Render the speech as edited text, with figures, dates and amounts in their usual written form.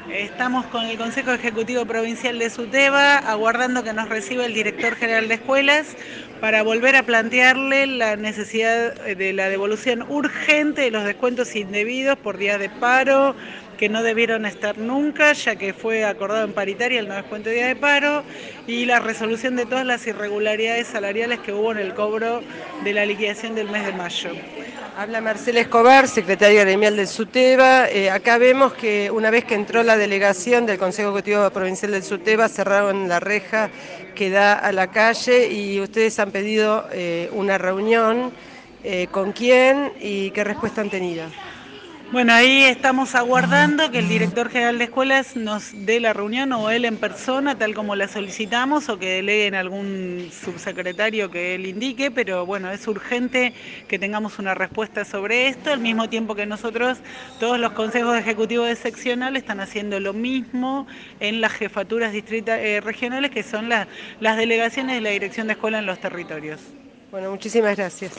Estamos con el Consejo Ejecutivo Provincial de SUTEBA, aguardando que nos reciba el director general de escuelas para volver a plantearle la necesidad de la devolución urgente de los descuentos indebidos por días de paro, que no debieron estar nunca, ya que fue acordado en paritaria el no descuento de día de paro, y la resolución de todas las irregularidades salariales que hubo en el cobro de la liquidación del mes de mayo. Habla Marcela Escobar, secretaria gremial del SUTEBA. Acá vemos que una vez que entró la delegación del Consejo Ejecutivo Provincial del SUTEBA, cerraron la reja que da a la calle y ustedes han pedido una reunión. ¿Con quién y qué respuesta han tenido? Bueno, ahí estamos aguardando que el director general de escuelas nos dé la reunión o él en persona, tal como la solicitamos, o que deleguen algún subsecretario que él indique, pero bueno, es urgente que tengamos una respuesta sobre esto, al mismo tiempo que nosotros, todos los consejos ejecutivos de seccional están haciendo lo mismo en las jefaturas regionales, que son las delegaciones de la dirección de escuela en los territorios. Bueno, muchísimas gracias.